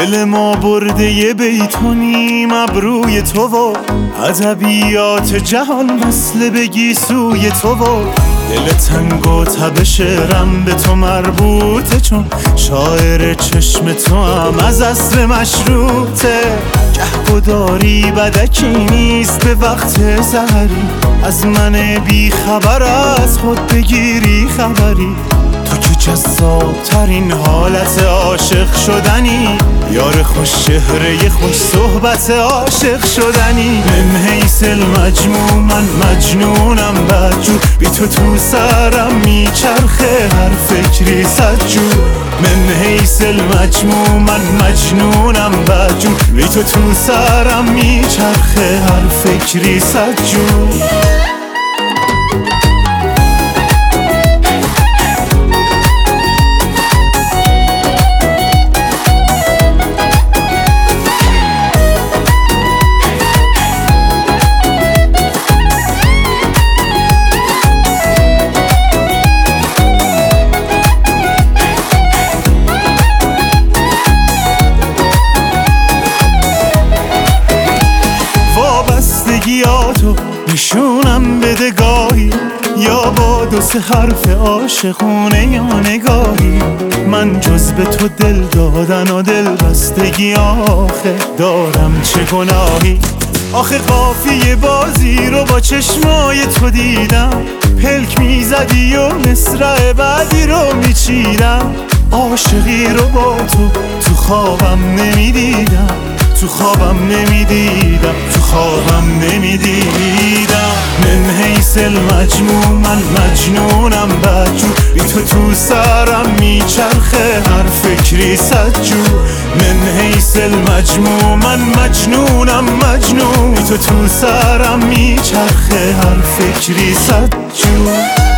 دل ما برده یه بیتونیم ابروی تو و ادبیات جهان مثل بگی سوی تو و دل تنگ و تب شعرم به تو مربوطه، چون شاعر چشم تو هم از اصل مشروطه. گهگداری بدکی نیست به وقت سحری، از من بی خبر از خود بگیری خبری. تو که جذاب‌ترین حالت عاشق شدنی، یار خوش چهره خوش صحبت عاشق شدنی. من حیث المجموع من مجنونم بدجور، بی تو تو سرم میچرخه هر فکری صدجور. من حیث المجموع من مجنونم بدجور، بی تو تو سرم میچرخه هر فکری صدجور. وابستگیاتو نشونم بده گاهی، یا با دو سه حرف عاشقونه یا نگاهی. من جز به تو دل دادن و دل بستگی آخه دارم چه گناهی. آخه قافیه بازی رو با چشمای تو دیدم، پلک میزدی و مصرع بعدی رو میچیدم. عاشقی رو با تو خوابم نمیدیدم، تو خوابم نمیدیدم، تو خوابم نمیدیدم. من حیث المجموع من مجنونم بدجور، بی تو تو سرم میچرخه هر فکری صدجور. من حیث المجموع من مجنونم مجنون، بی تو تو سرم میچرخه هر فکری صدجور.